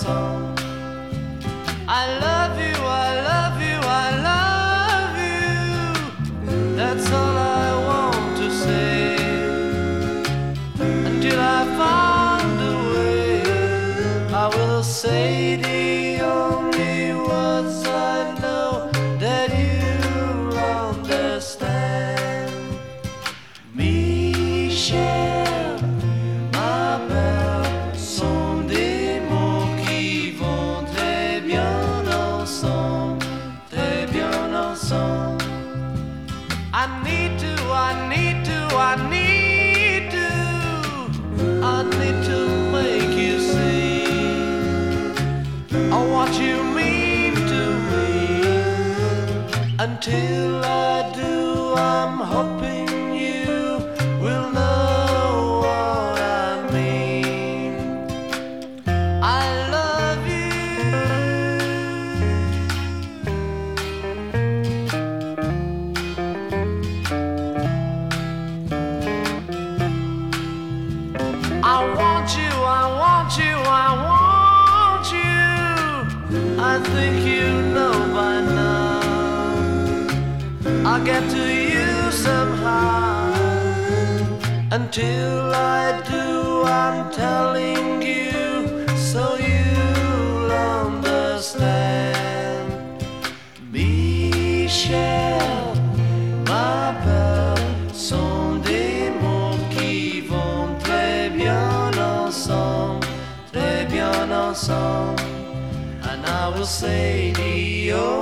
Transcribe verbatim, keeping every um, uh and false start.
ensemble. I love you, I love you, I love you. That's all I want to say. Until I find a way, I will say the only words I know that you'll understand. Michel, ma belle, sont des mots qui vont très bien ensemble, très bien ensemble. I need to, I need to, I need to, I need to make you see oh, what you mean to me. Until I do, I'm hoping you will know what I mean. I love you. I want you, I want you, I want you. I think you know by now. I'll get to you somehow. Until I do, I'm telling you so you'll understand. Michel, ma belle, sont des mots qui vont très bien ensemble, très bien ensemble. And I will say the